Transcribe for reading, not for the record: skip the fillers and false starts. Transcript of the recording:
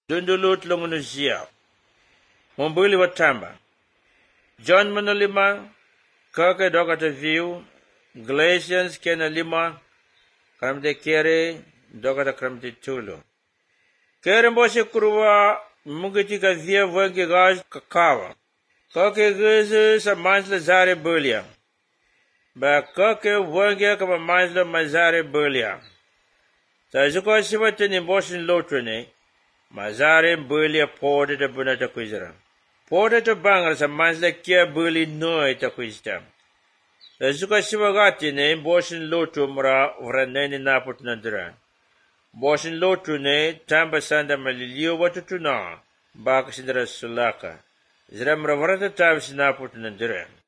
dundulut lungunuzia. Mumbuli watamba. John manolima, kake dokata view, Galatians kena lima, kramte kere, dokata kramte tulu. Kere mboshe kuruwa, mugitika via wengi gaj kakawa. Kake geze sa mansla zare bulia. Ba kake wengi kama mansla mazare bulia. Sa zuko siwate ni mboshin lotrene, mazare bulia porde de bunata kwizera. Porde to bangar sa mansla kia buli noi ta kwizta. Sa zuko siwagati ne mboshin lotru mra vraneni naput nandran. Mboshin lotru ne tamba sanda malilio watutuna, baka sidra sulaka. Zira mra vrata tabi sinaput nandran.